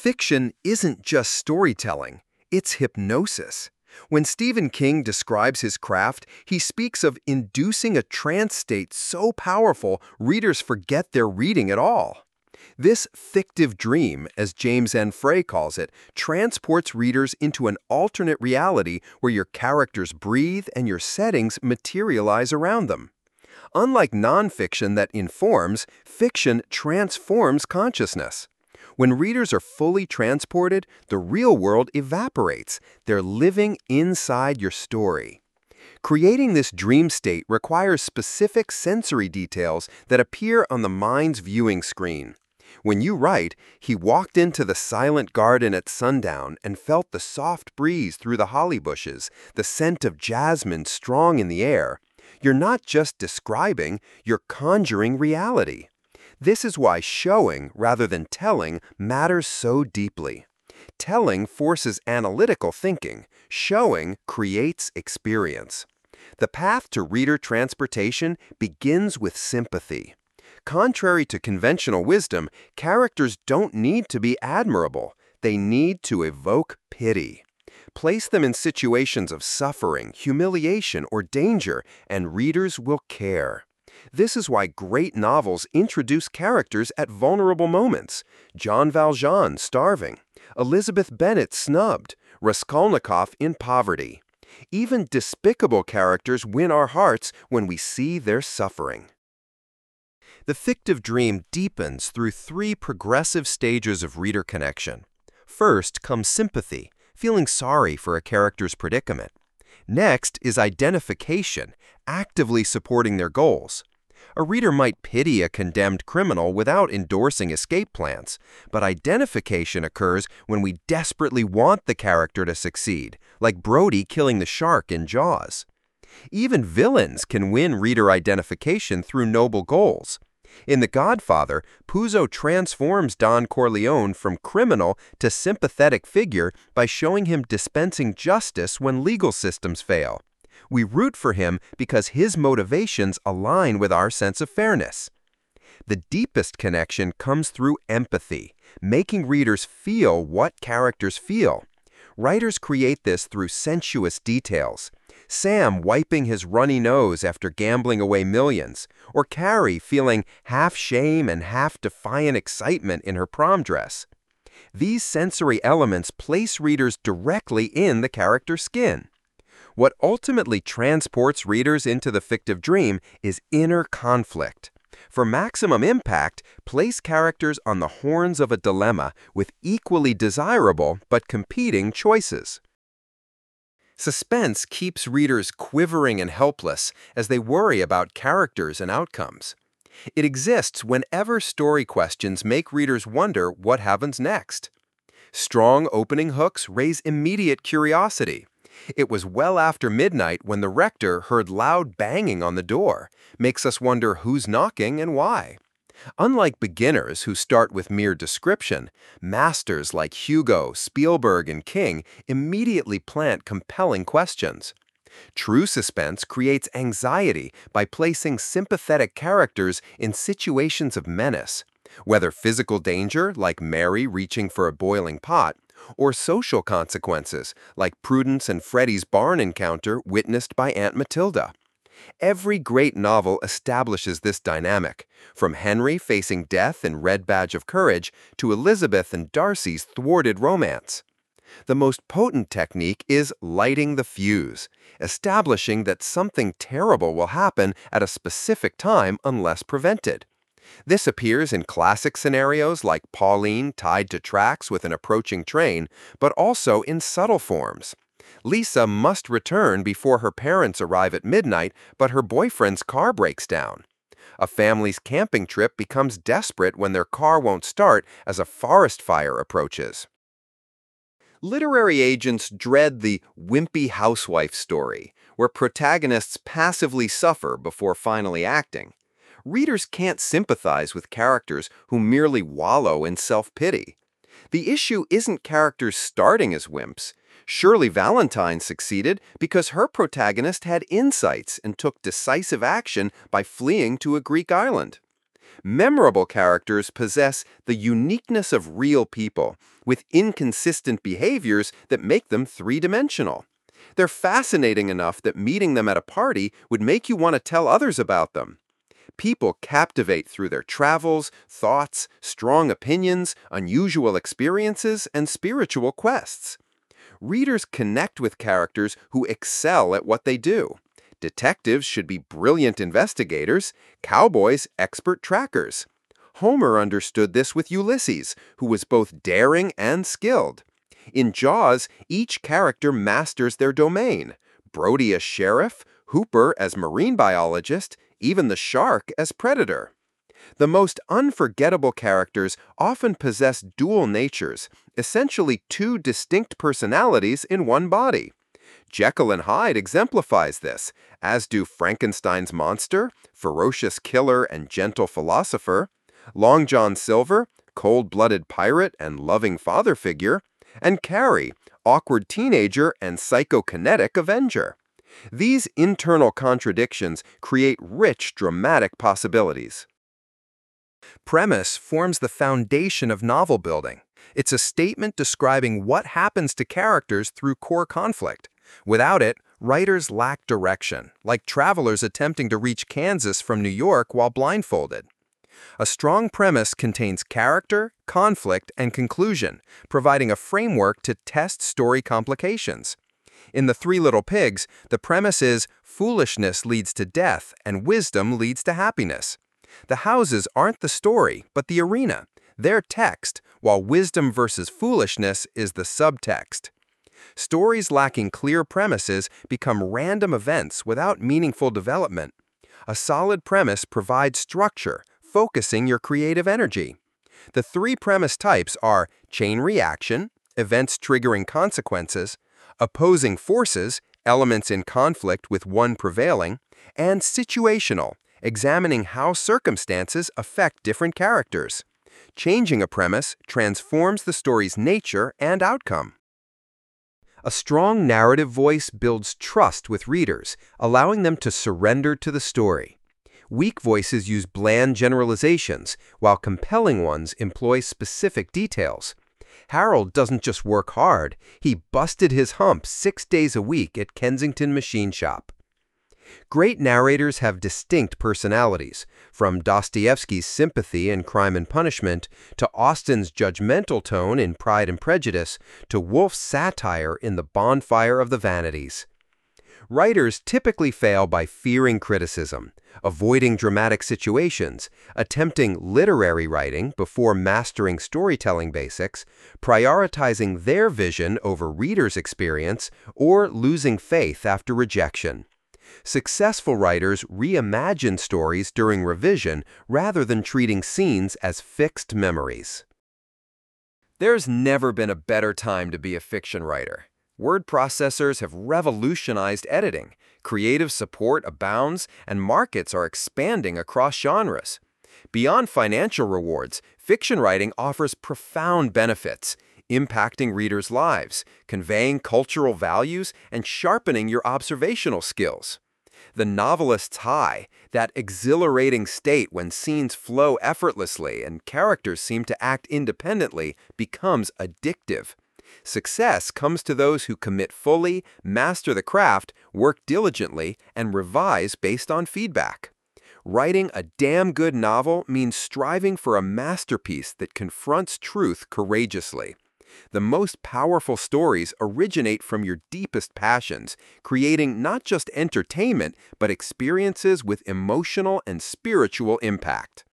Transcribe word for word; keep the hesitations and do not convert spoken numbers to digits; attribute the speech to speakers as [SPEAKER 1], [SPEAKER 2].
[SPEAKER 1] Fiction isn't just storytelling, it's hypnosis. When Stephen King describes his craft, he speaks of inducing a trance state so powerful readers forget they're reading at all. This fictive dream, as James N. Frey calls it, transports readers into an alternate reality where your characters breathe and your settings materialize around them. Unlike nonfiction that informs, fiction transforms consciousness. When readers are fully transported, the real world evaporates. They're living inside your story. Creating this dream state requires specific sensory details that appear on the mind's viewing screen. When you write, he walked into the silent garden at sundown and felt the soft breeze through the holly bushes, the scent of jasmine strong in the air. You're not just describing, you're conjuring reality. This is why showing, rather than telling, matters so deeply. Telling forces analytical thinking. Showing creates experience. The path to reader transportation begins with sympathy. Contrary to conventional wisdom, characters don't need to be admirable. They need to evoke pity. Place them in situations of suffering, humiliation, or danger, and readers will care. This is why great novels introduce characters at vulnerable moments. John Valjean starving, Elizabeth Bennet snubbed, Raskolnikov in poverty. Even despicable characters win our hearts when we see their suffering. The fictive dream deepens through three progressive stages of reader connection. First comes sympathy, feeling sorry for a character's predicament. Next is identification, actively supporting their goals. A reader might pity a condemned criminal without endorsing escape plans, but identification occurs when we desperately want the character to succeed, like Brody killing the shark in Jaws. Even villains can win reader identification through noble goals. In The Godfather, Puzo transforms Don Corleone from criminal to sympathetic figure by showing him dispensing justice when legal systems fail. We root for him because his motivations align with our sense of fairness. The deepest connection comes through empathy, making readers feel what characters feel. Writers create this through sensuous details. Sam wiping his runny nose after gambling away millions, or Carrie feeling half shame and half defiant excitement in her prom dress. These sensory elements place readers directly in the character's skin. What ultimately transports readers into the fictive dream is inner conflict. For maximum impact, place characters on the horns of a dilemma with equally desirable but competing choices. Suspense keeps readers quivering and helpless as they worry about characters and outcomes. It exists whenever story questions make readers wonder what happens next. Strong opening hooks raise immediate curiosity. It was well after midnight when the rector heard loud banging on the door, makes us wonder who's knocking and why. Unlike beginners who start with mere description, masters like Hugo, Spielberg, and King immediately plant compelling questions. True suspense creates anxiety by placing sympathetic characters in situations of menace, whether physical danger, like Mary reaching for a boiling pot, or social consequences, like Prudence and Freddie's barn encounter witnessed by Aunt Matilda. Every great novel establishes this dynamic, from Henry facing death in Red Badge of Courage to Elizabeth and Darcy's thwarted romance. The most potent technique is lighting the fuse, establishing that something terrible will happen at a specific time unless prevented. This appears in classic scenarios like Pauline tied to tracks with an approaching train, but also in subtle forms. Lisa must return before her parents arrive at midnight, but her boyfriend's car breaks down. A family's camping trip becomes desperate when their car won't start as a forest fire approaches. Literary agents dread the wimpy housewife story, where protagonists passively suffer before finally acting. Readers can't sympathize with characters who merely wallow in self-pity. The issue isn't characters starting as wimps. Shirley Valentine succeeded because her protagonist had insights and took decisive action by fleeing to a Greek island. Memorable characters possess the uniqueness of real people, with inconsistent behaviors that make them three-dimensional. They're fascinating enough that meeting them at a party would make you want to tell others about them. People captivate through their travels, thoughts, strong opinions, unusual experiences, and spiritual quests. Readers connect with characters who excel at what they do. Detectives should be brilliant investigators, cowboys expert trackers. Homer understood this with Ulysses, who was both daring and skilled. In Jaws, each character masters their domain. Brody as sheriff, Hooper as marine biologist, even the shark as predator. The most unforgettable characters often possess dual natures, essentially two distinct personalities in one body. Jekyll and Hyde exemplifies this, as do Frankenstein's monster, ferocious killer and gentle philosopher, Long John Silver, cold-blooded pirate and loving father figure, and Carrie, awkward teenager and psychokinetic avenger. These internal contradictions create rich dramatic possibilities. Premise forms the foundation of novel building. It's a statement describing what happens to characters through core conflict. Without it, writers lack direction, like travelers attempting to reach Kansas from New York while blindfolded. A strong premise contains character, conflict, and conclusion, providing a framework to test story complications. In The Three Little Pigs, the premise is foolishness leads to death and wisdom leads to happiness. The houses aren't the story, but the arena. They're text, while wisdom versus foolishness is the subtext. Stories lacking clear premises become random events without meaningful development. A solid premise provides structure, focusing your creative energy. The three premise types are chain reaction, events triggering consequences, opposing forces, elements in conflict with one prevailing, and situational, examining how circumstances affect different characters. Changing a premise transforms the story's nature and outcome. A strong narrative voice builds trust with readers, allowing them to surrender to the story. Weak voices use bland generalizations, while compelling ones employ specific details. Harold doesn't just work hard, he busted his hump six days a week at Kensington Machine Shop. Great narrators have distinct personalities, from Dostoevsky's sympathy in Crime and Punishment to Austen's judgmental tone in Pride and Prejudice to Woolf's satire in The Bonfire of the Vanities. Writers typically fail by fearing criticism, avoiding dramatic situations, attempting literary writing before mastering storytelling basics, prioritizing their vision over readers' experience, or losing faith after rejection. Successful writers reimagine stories during revision rather than treating scenes as fixed memories. There's never been a better time to be a fiction writer. Word processors have revolutionized editing, creative support abounds, and markets are expanding across genres. Beyond financial rewards, fiction writing offers profound benefits, impacting readers' lives, conveying cultural values, and sharpening your observational skills. The novelist's high, that exhilarating state when scenes flow effortlessly and characters seem to act independently, becomes addictive. Success comes to those who commit fully, master the craft, work diligently, and revise based on feedback. Writing a damn good novel means striving for a masterpiece that confronts truth courageously. The most powerful stories originate from your deepest passions, creating not just entertainment, but experiences with emotional and spiritual impact.